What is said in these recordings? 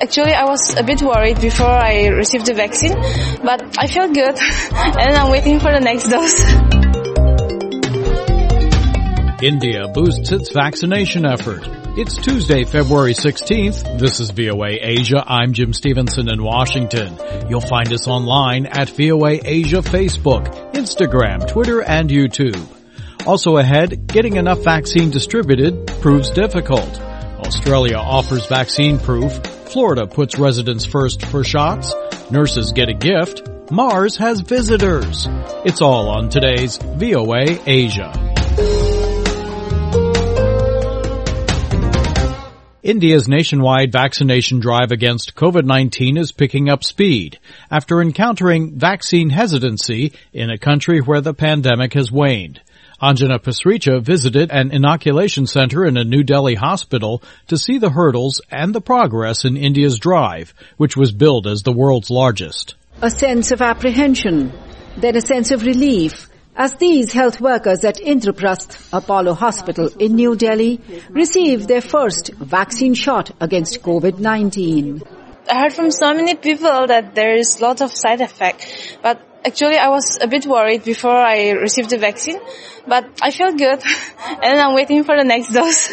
actually, I was a bit worried before I received the vaccine, but I feel good and I'm waiting for the next dose. India boosts its vaccination effort. It's Tuesday, February 16th. This is VOA Asia. I'm Jim Stevenson in Washington. You'll find us online at VOA Asia Facebook, Instagram, Twitter, and YouTube. Also ahead, getting enough vaccine distributed proves difficult. Australia offers vaccine proof. Florida puts residents first for shots. Nurses get a gift. Mars has visitors. It's all on today's VOA Asia. India's nationwide vaccination drive against COVID-19 is picking up speed after encountering vaccine hesitancy in a country where the pandemic has waned. Anjana Pasricha visited an inoculation center in a New Delhi hospital to see the hurdles and the progress in India's drive, which was billed as the world's largest. A sense of apprehension, then a sense of relief, as these health workers at Indraprasth Apollo Hospital in New Delhi received their first vaccine shot against COVID-19. I heard from so many people that there is lots of side effects, but actually I was a bit worried before I received the vaccine, but I feel good and I'm waiting for the next dose.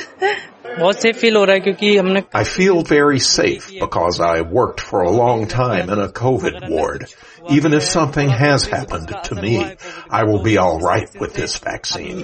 I feel very safe because I worked for a long time in a COVID ward. Even if something has happened to me, I will be all right with this vaccine.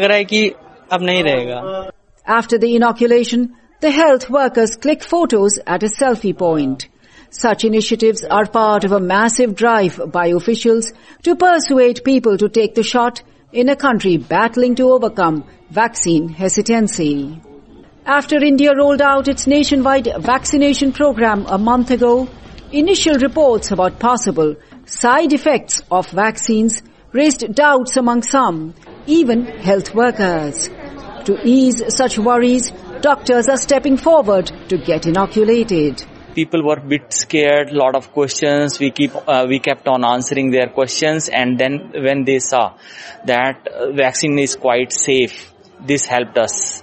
After the inoculation, the health workers click photos at a selfie point. Such initiatives are part of a massive drive by officials to persuade people to take the shot in a country battling to overcome vaccine hesitancy. After India rolled out its nationwide vaccination program a month ago, initial reports about possible side effects of vaccines raised doubts among some, even health workers. To ease such worries, doctors are stepping forward to get inoculated. People were a bit scared, lot of questions. We kept on answering their questions, and then when they saw that vaccine is quite safe, this helped us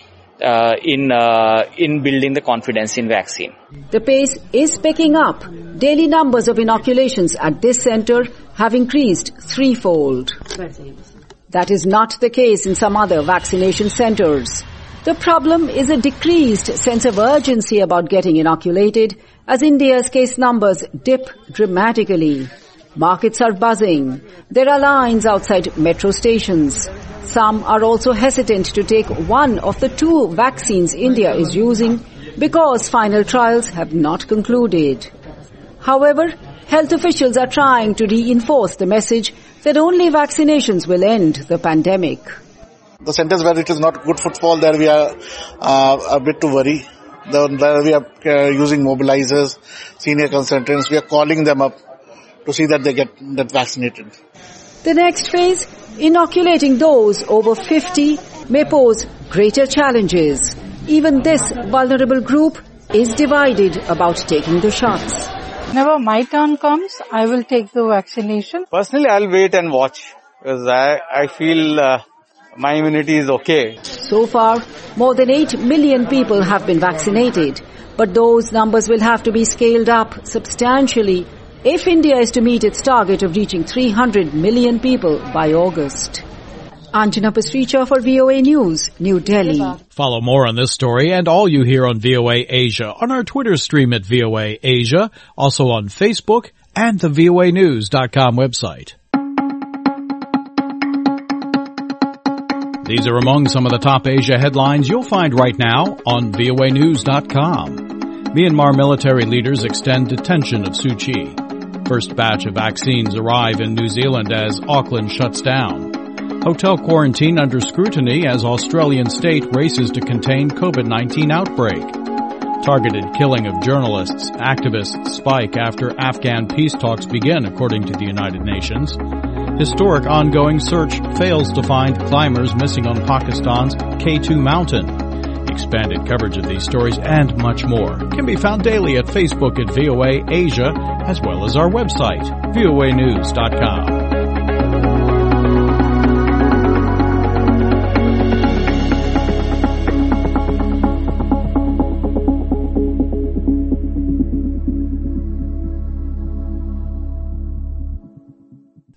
in building the confidence in vaccine. The pace is picking up. Daily numbers of inoculations at this center have increased threefold. That is not the case in some other vaccination centers. The problem is a decreased sense of urgency about getting inoculated as India's case numbers dip dramatically. Markets are buzzing. There are lines outside metro stations. Some are also hesitant to take one of the two vaccines India is using because final trials have not concluded. However, health officials are trying to reinforce the message that only vaccinations will end the pandemic. The centers where it is not good footfall, there we are a bit to worry. There we are using mobilizers, senior consultants. We are calling them up to see that they get vaccinated. The next phase, inoculating those over 50, may pose greater challenges. Even this vulnerable group is divided about taking the shots. Whenever my turn comes, I will take the vaccination. Personally, I'll wait and watch because I feel my immunity is okay. So far, more than 8 million people have been vaccinated, but those numbers will have to be scaled up substantially if India is to meet its target of reaching 300 million people by August. Anjana Pasricha for VOA News, New Delhi. Follow more on this story and all you hear on VOA Asia on our Twitter stream at VOA Asia, also on Facebook and the voanews.com website. These are among some of the top Asia headlines you'll find right now on voanews.com. Myanmar military leaders extend detention of Suu Kyi. First batch of vaccines arrive in New Zealand as Auckland shuts down. Hotel quarantine under scrutiny as Australian state races to contain COVID-19 outbreak. Targeted killing of journalists, activists spike after Afghan peace talks begin, according to the United Nations. Historic ongoing search fails to find climbers missing on Pakistan's K2 mountain. Expanded coverage of these stories and much more can be found daily at Facebook at VOA Asia, as well as our website, voanews.com.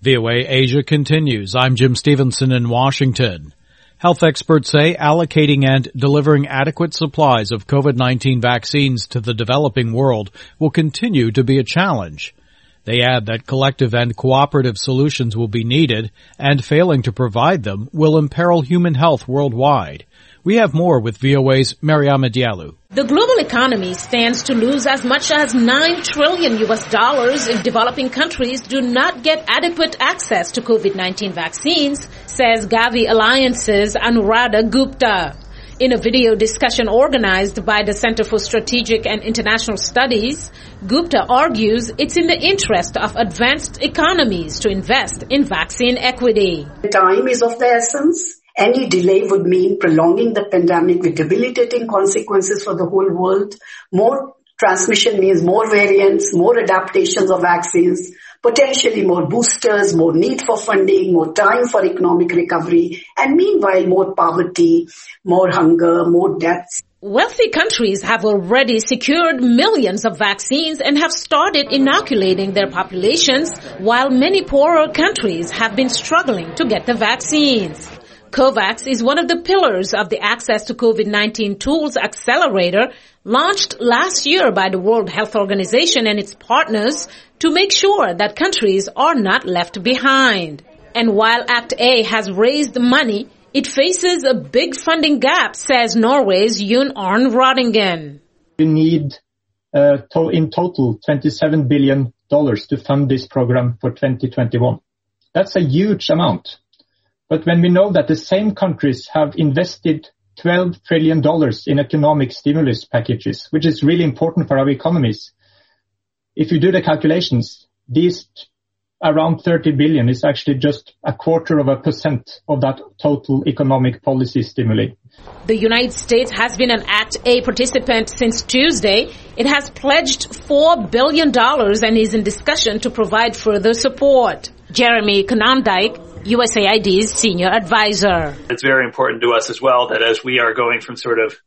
VOA Asia continues. I'm Jim Stevenson in Washington. Health experts say allocating and delivering adequate supplies of COVID-19 vaccines to the developing world will continue to be a challenge. They add that collective and cooperative solutions will be needed, and failing to provide them will imperil human health worldwide. We have more with VOA's Mariama Diallo. The global economy stands to lose as much as $9 trillion if developing countries do not get adequate access to COVID-19 vaccines, says Gavi Alliance's Anuradha Gupta. In a video discussion organized by the Center for Strategic and International Studies, Gupta argues it's in the interest of advanced economies to invest in vaccine equity. Time is of the essence. Any delay would mean prolonging the pandemic with debilitating consequences for the whole world. More transmission means more variants, more adaptations of vaccines, potentially more boosters, more need for funding, more time for economic recovery, and meanwhile more poverty, more hunger, more deaths. Wealthy countries have already secured millions of vaccines and have started inoculating their populations, while many poorer countries have been struggling to get the vaccines. COVAX is one of the pillars of the Access to COVID-19 Tools Accelerator launched last year by the World Health Organization and its partners to make sure that countries are not left behind. And while Act A has raised money, it faces a big funding gap, says Norway's Jon Arne Rodingen. We need in total $27 billion to fund this program for 2021. That's a huge amount. But when we know that the same countries have invested $12 trillion in economic stimulus packages, which is really important for our economies, if you do the calculations, these around 30 billion is actually just 0.25% of that total economic policy stimuli. The United States has been an Act A participant since Tuesday. It has pledged $4 billion and is in discussion to provide further support. Jeremy Konondyke, USAID's senior advisor. It's very important to us as well that as we are going from sort of,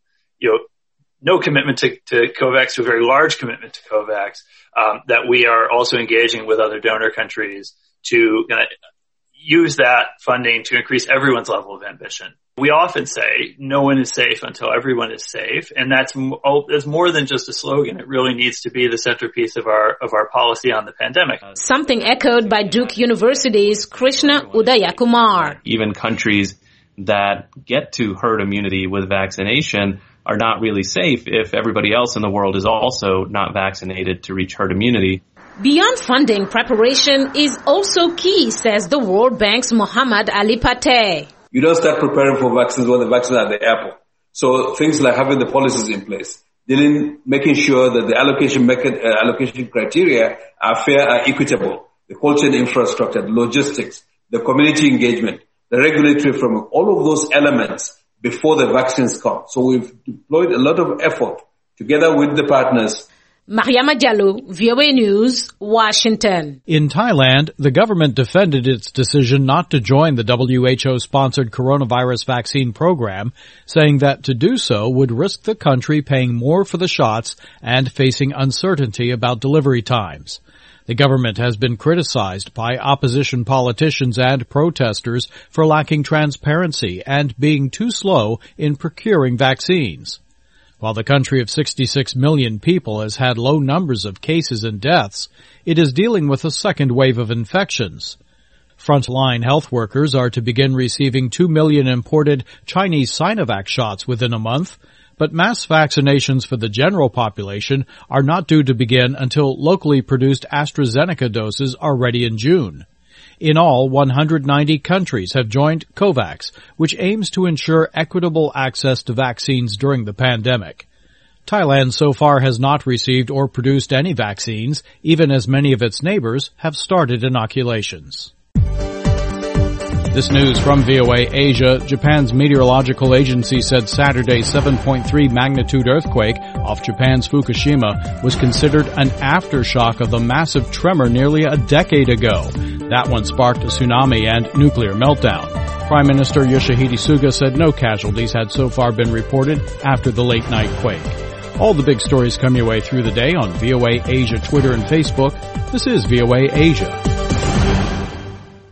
no commitment to COVAX to a very large commitment to COVAX, that we are also engaging with other donor countries to use that funding to increase everyone's level of ambition. We often say no one is safe until everyone is safe, and that's more than just a slogan. It really needs to be the centerpiece of our policy on the pandemic. Something echoed by Duke University's Krishna Udayakumar. Even countries that get to herd immunity with vaccination are not really safe if everybody else in the world is also not vaccinated to reach herd immunity. Beyond funding, preparation is also key, says the World Bank's Muhammad Ali Pateh. You don't start preparing for vaccines when the vaccines are at the airport. So things like having the policies in place, making sure that the allocation criteria are fair and equitable, the cold chain infrastructure, the logistics, the community engagement, the regulatory framework, all of those elements before the vaccines come. So we've deployed a lot of effort together with the partners. Mariama Diallo, VOA News, Washington. In Thailand, the government defended its decision not to join the WHO-sponsored coronavirus vaccine program, saying that to do so would risk the country paying more for the shots and facing uncertainty about delivery times. The government has been criticized by opposition politicians and protesters for lacking transparency and being too slow in procuring vaccines. While the country of 66 million people has had low numbers of cases and deaths, it is dealing with a second wave of infections. Frontline health workers are to begin receiving 2 million imported Chinese Sinovac shots within a month, but mass vaccinations for the general population are not due to begin until locally produced AstraZeneca doses are ready in June. In all, 190 countries have joined COVAX, which aims to ensure equitable access to vaccines during the pandemic. Thailand so far has not received or produced any vaccines, even as many of its neighbors have started inoculations. This news from VOA Asia. Japan's meteorological agency said Saturday's 7.3 magnitude earthquake off Japan's Fukushima was considered an aftershock of the massive tremor nearly a decade ago. That one sparked a tsunami and nuclear meltdown. Prime Minister Yoshihide Suga said no casualties had so far been reported after the late-night quake. All the big stories come your way through the day on VOA Asia Twitter and Facebook. This is VOA Asia.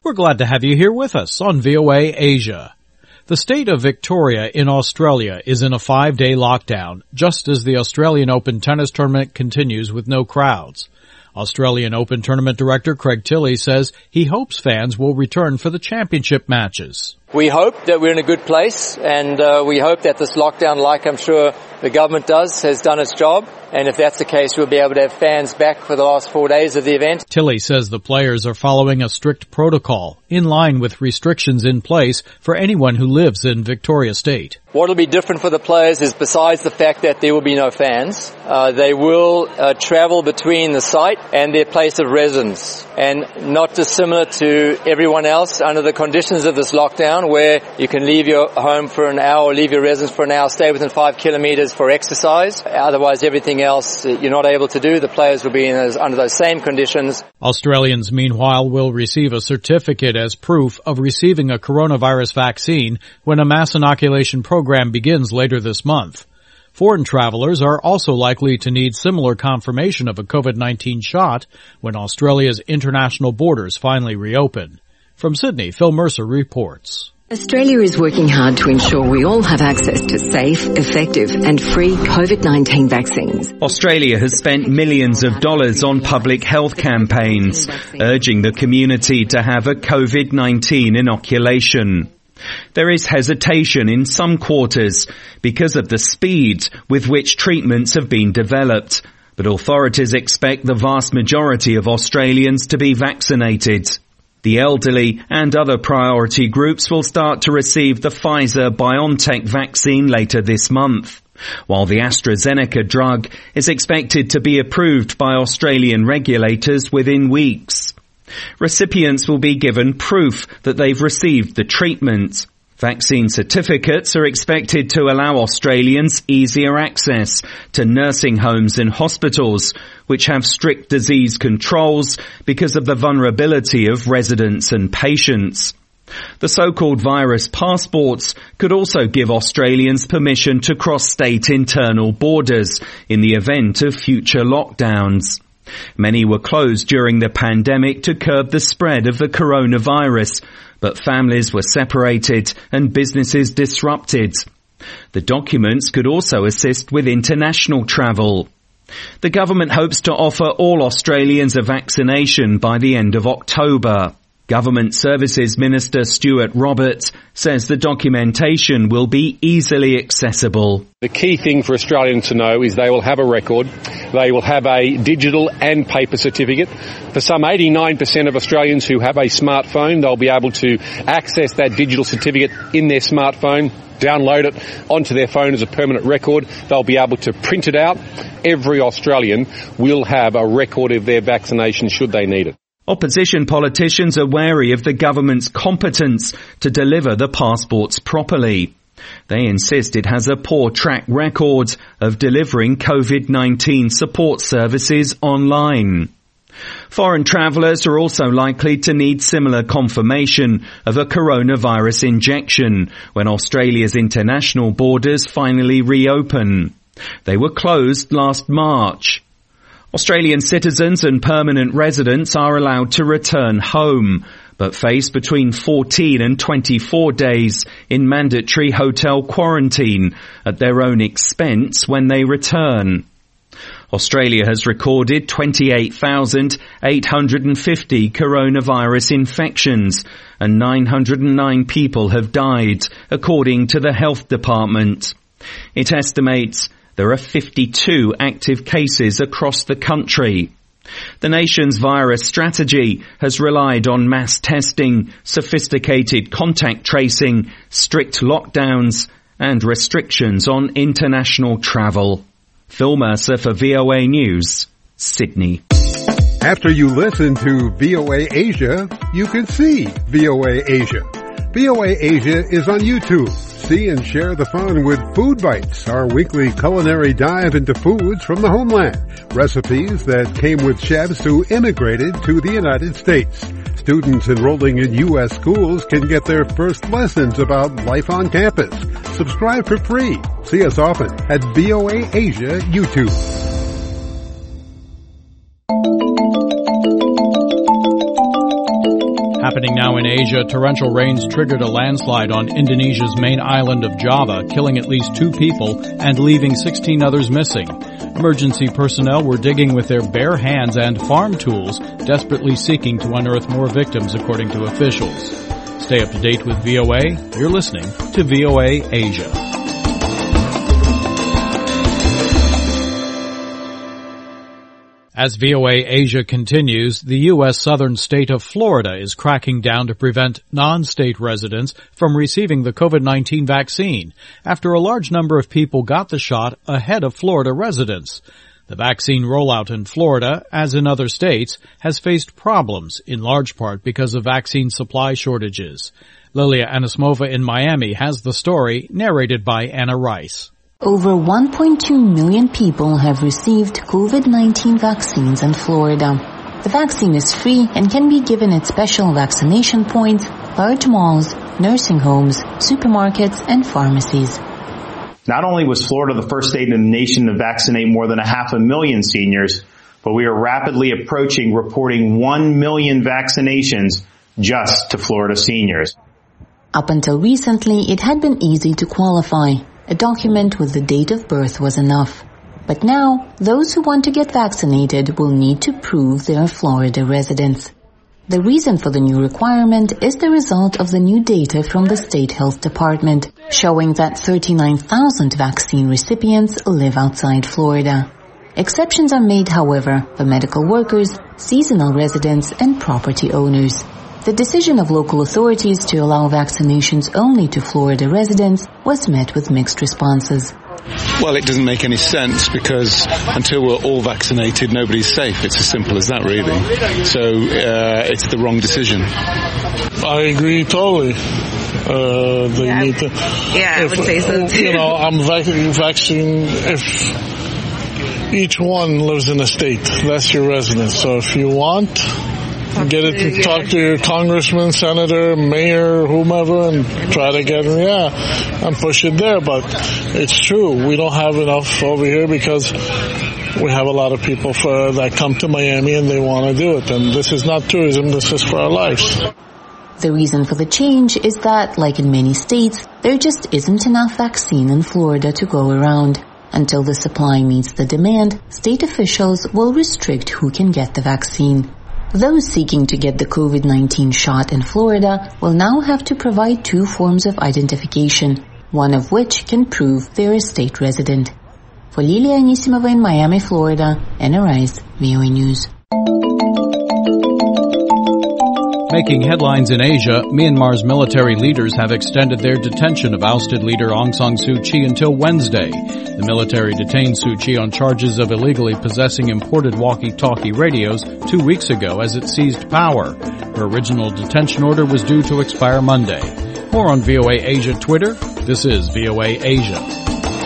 We're glad to have you here with us on VOA Asia. The state of Victoria in Australia is in a 5-day lockdown, just as the Australian Open tennis tournament continues with no crowds. Australian Open tournament director Craig Tilley says he hopes fans will return for the championship matches. We hope that we're in a good place, and we hope that this lockdown, like I'm sure the government does, has done its job. And if that's the case, we'll be able to have fans back for the last 4 days of the event. Tilley says the players are following a strict protocol, in line with restrictions in place for anyone who lives in Victoria State. What will be different for the players is, besides the fact that there will be no fans, they will travel between the site and their place of residence. And not dissimilar to everyone else, under the conditions of this lockdown, where you can leave your home for an hour or leave your residence for an hour, stay within 5 kilometres for exercise. Otherwise, everything else you're not able to do. The players will be under those same conditions. Australians, meanwhile, will receive a certificate as proof of receiving a coronavirus vaccine when a mass inoculation program begins later this month. Foreign travelers are also likely to need similar confirmation of a COVID-19 shot when Australia's international borders finally reopen. From Sydney, Phil Mercer reports. Australia is working hard to ensure we all have access to safe, effective and free COVID-19 vaccines. Australia has spent millions of dollars on public health campaigns, urging the community to have a COVID-19 inoculation. There is hesitation in some quarters because of the speed with which treatments have been developed, but authorities expect the vast majority of Australians to be vaccinated. The elderly and other priority groups will start to receive the Pfizer-BioNTech vaccine later this month, while the AstraZeneca drug is expected to be approved by Australian regulators within weeks. Recipients will be given proof that they've received the treatment. Vaccine certificates are expected to allow Australians easier access to nursing homes and hospitals, which have strict disease controls because of the vulnerability of residents and patients. The so-called virus passports could also give Australians permission to cross state internal borders in the event of future lockdowns. Many were closed during the pandemic to curb the spread of the coronavirus, but families were separated and businesses disrupted. The documents could also assist with international travel. The government hopes to offer all Australians a vaccination by the end of October. Government Services Minister Stuart Roberts says the documentation will be easily accessible. The key thing for Australians to know is they will have a record. They will have a digital and paper certificate. For some 89% of Australians who have a smartphone, they'll be able to access that digital certificate in their smartphone, download it onto their phone as a permanent record. They'll be able to print it out. Every Australian will have a record of their vaccination should they need it. Opposition politicians are wary of the government's competence to deliver the passports properly. They insist it has a poor track record of delivering COVID-19 support services online. Foreign travellers are also likely to need similar confirmation of a coronavirus injection when Australia's international borders finally reopen. They were closed last March. Australian citizens and permanent residents are allowed to return home, but face between 14 and 24 days in mandatory hotel quarantine at their own expense when they return. Australia has recorded 28,850 coronavirus infections and 909 people have died, according to the Health Department. It estimates there are 52 active cases across the country. The nation's virus strategy has relied on mass testing, sophisticated contact tracing, strict lockdowns, and restrictions on international travel. Phil Mercer for VOA News, Sydney. After you listen to VOA Asia, you can see VOA Asia. VOA Asia is on YouTube. See and share the fun with Food Bites, our weekly culinary dive into foods from the homeland. Recipes that came with chefs who immigrated to the United States. Students enrolling in U.S. schools can get their first lessons about life on campus. Subscribe for free. See us often at VOA Asia YouTube. Happening now in Asia, torrential rains triggered a landslide on Indonesia's main island of Java, killing at least 2 people and leaving 16 others missing. Emergency personnel were digging with their bare hands and farm tools, desperately seeking to unearth more victims, according to officials. Stay up to date with VOA. You're listening to VOA Asia. As VOA Asia continues, the U.S. southern state of Florida is cracking down to prevent non-state residents from receiving the COVID-19 vaccine after a large number of people got the shot ahead of Florida residents. The vaccine rollout in Florida, as in other states, has faced problems, in large part because of vaccine supply shortages. Lilia Anismova in Miami has the story, narrated by Anna Rice. Over 1.2 million people have received COVID-19 vaccines in Florida. The vaccine is free and can be given at special vaccination points, large malls, nursing homes, supermarkets, and pharmacies. Not only was Florida the first state in the nation to vaccinate more than 500,000 seniors, but we are rapidly approaching reporting 1 million vaccinations just to Florida seniors. Up until recently, it had been easy to qualify. A document with the date of birth was enough. But now, those who want to get vaccinated will need to prove they are Florida residents. The reason for the new requirement is the result of the new data from the State Health Department, showing that 39,000 vaccine recipients live outside Florida. Exceptions are made, however, for medical workers, seasonal residents, and property owners. The decision of local authorities to allow vaccinations only to Florida residents was met with mixed responses. Well, it doesn't make any sense because until we're all vaccinated, nobody's safe. It's as simple as that, really. So it's the wrong decision. I agree totally. They need to. Yeah, I would say so too. You know, I'm vaccinating if each one lives in a state. That's your residence. So if you want, get it to talk to your congressman, senator, mayor, whomever, and try to get it, and push it there. But it's true, we don't have enough over here because we have a lot of people that come to Miami and they want to do it. And this is not tourism, this is for our lives. The reason for the change is that, like in many states, there just isn't enough vaccine in Florida to go around. Until the supply meets the demand, state officials will restrict who can get the vaccine. Those seeking to get the COVID-19 shot in Florida will now have to provide 2 forms of identification, one of which can prove they're a state resident. For Lilia Anisimova in Miami, Florida, Anna Rice, VOA News. Making headlines in Asia, Myanmar's military leaders have extended their detention of ousted leader Aung San Suu Kyi until Wednesday. The military detained Suu Kyi on charges of illegally possessing imported walkie-talkie radios 2 weeks ago as it seized power. Her original detention order was due to expire Monday. More on VOA Asia Twitter. This is VOA Asia.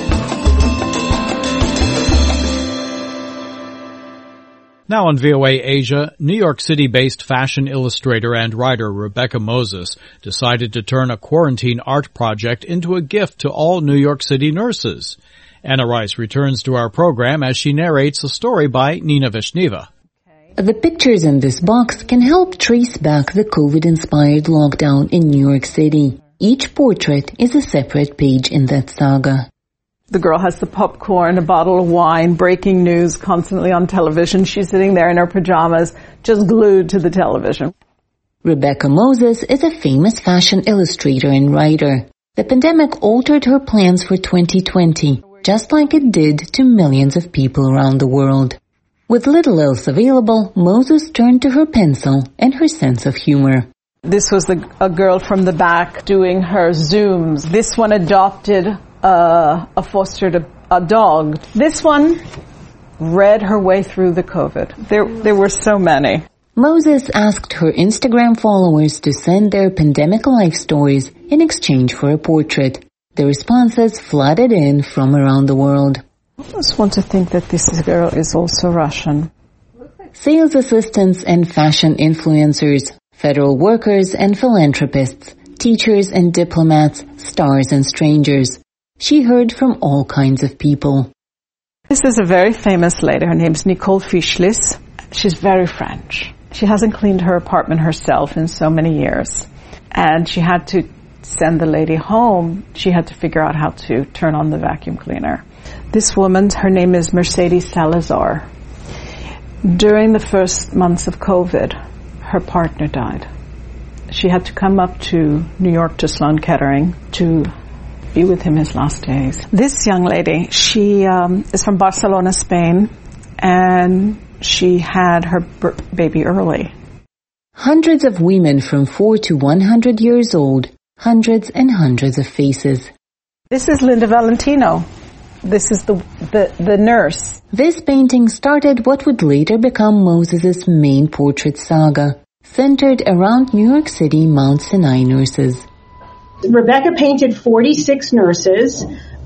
Now on VOA Asia, New York City-based fashion illustrator and writer Rebecca Moses decided to turn a quarantine art project into a gift to all New York City nurses. Anna Rice returns to our program as she narrates a story by Nina Vishneva. The pictures in this box can help trace back the COVID-inspired lockdown in New York City. Each portrait is a separate page in that saga. The girl has the popcorn, a bottle of wine, breaking news constantly on television. She's sitting there in her pajamas, just glued to the television. Rebecca Moses is a famous fashion illustrator and writer. The pandemic altered her plans for 2020, just like it did to millions of people around the world. With little else available, Moses turned to her pencil and her sense of humor. This was a girl from the back doing her Zooms. This one adopted fostered a dog. This one read her way through the COVID. There were so many. Moses asked her Instagram followers to send their pandemic life stories in exchange for a portrait. The responses flooded in from around the world. I just want to think that this girl is also Russian. Sales assistants and fashion influencers, federal workers and philanthropists, teachers and diplomats, stars and strangers. She heard from all kinds of people. This is a very famous lady. Her name's Nicole Fischlis. She's very French. She hasn't cleaned her apartment herself in so many years. And she had to send the lady home. She had to figure out how to turn on the vacuum cleaner. This woman, her name is Mercedes Salazar. During the first months of COVID, her partner died. She had to come up to New York to Sloan Kettering to be with him his last days. This young lady, she is from Barcelona, Spain, and she had her baby early. Hundreds of women from 4 to 100 years old, hundreds and hundreds of faces. This is Linda Valentino. This is the nurse. This painting started what would later become Moses' main portrait saga, centered around New York City Mount Sinai nurses. Rebecca painted 46 nurses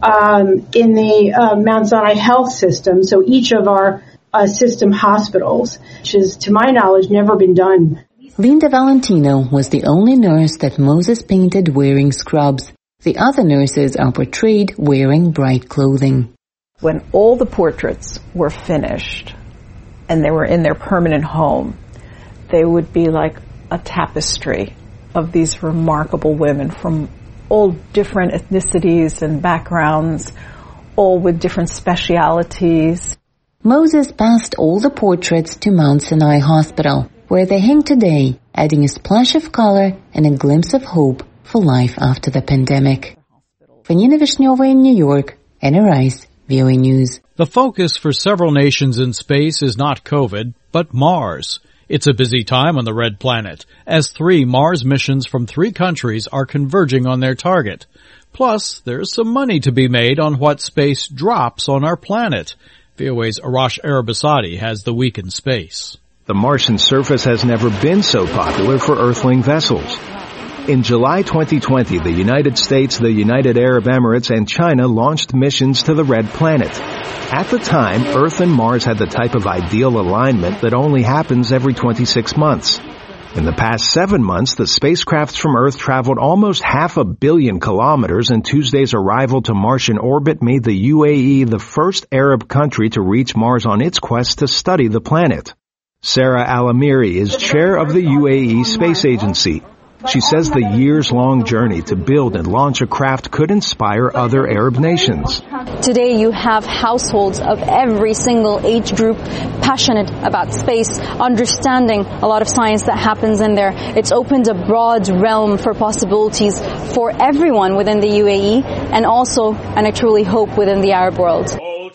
in the Mount Sinai Health System, so each of our system hospitals, which has, to my knowledge, never been done. Linda Valentino was the only nurse that Moses painted wearing scrubs. The other nurses are portrayed wearing bright clothing. When all the portraits were finished and they were in their permanent home, they would be like a tapestry of these remarkable women from all different ethnicities and backgrounds, all with different specialities. Moses passed all the portraits to Mount Sinai Hospital, where they hang today, adding a splash of color and a glimpse of hope for life after the pandemic. Vanina Vishneva in New York, Anna Rice, VOA News. The focus for several nations in space is not COVID, but Mars. It's a busy time on the Red Planet, as 3 Mars missions from 3 countries are converging on their target. Plus, there's some money to be made on what space drops on our planet. VOA's Arash Arabasadi has the week in space. The Martian surface has never been so popular for Earthling vessels. In July 2020, the United States, the United Arab Emirates, and China launched missions to the Red Planet. At the time, Earth and Mars had the type of ideal alignment that only happens every 26 months. In the past 7 months, the spacecrafts from Earth traveled almost 500 million kilometers, and Tuesday's arrival to Martian orbit made the UAE the first Arab country to reach Mars on its quest to study the planet. Sarah Al-Amiri is chair of the UAE Space Agency. She says the years-long journey to build and launch a craft could inspire other Arab nations. Today you have households of every single age group passionate about space, understanding a lot of science that happens in there. It's opened a broad realm for possibilities for everyone within the UAE and also, and I truly hope, within the Arab world.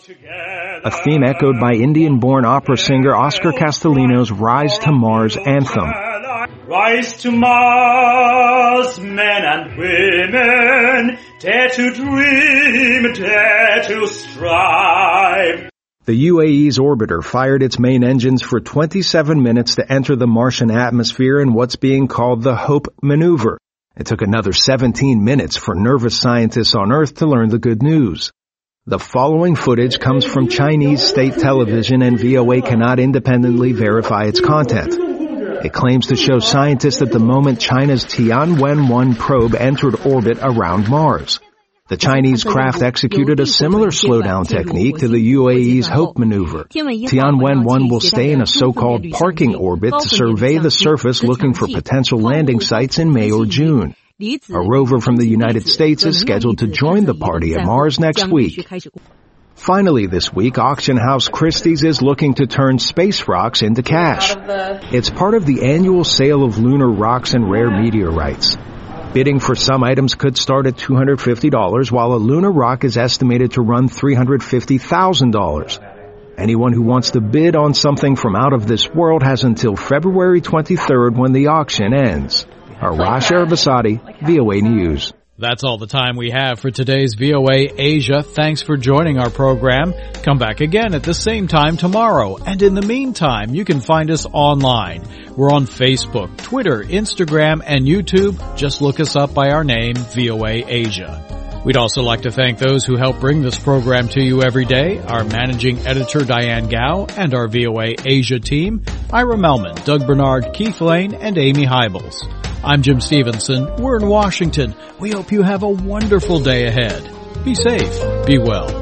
A theme echoed by Indian-born opera singer Oscar Castellino's Rise to Mars anthem. Rise to Mars, men and women, dare to dream, dare to strive. The UAE's orbiter fired its main engines for 27 minutes to enter the Martian atmosphere in what's being called the HOPE maneuver. It took another 17 minutes for nervous scientists on Earth to learn the good news. The following footage comes from Chinese state television, and VOA cannot independently verify its content. It claims to show scientists at the moment China's Tianwen-1 probe entered orbit around Mars. The Chinese craft executed a similar slowdown technique to the UAE's HOPE maneuver. Tianwen-1 will stay in a so-called parking orbit to survey the surface looking for potential landing sites in May or June. A rover from the United States is scheduled to join the party at Mars next week. Finally this week, auction house Christie's is looking to turn space rocks into cash. It's part of the annual sale of lunar rocks and rare meteorites. Bidding for some items could start at $250, while a lunar rock is estimated to run $350,000. Anyone who wants to bid on something from out of this world has until February 23rd when the auction ends. Arash Arabasadi, VOA News. That's all the time we have for today's VOA Asia. Thanks for joining our program. Come back again at the same time tomorrow. And in the meantime, you can find us online. We're on Facebook, Twitter, Instagram, and YouTube. Just look us up by our name, VOA Asia. We'd also like to thank those who help bring this program to you every day, our managing editor Diane Gao and our VOA Asia team, Ira Melman, Doug Bernard, Keith Lane, and Amy Hybels. I'm Jim Stevenson. We're in Washington. We hope you have a wonderful day ahead. Be safe. Be well.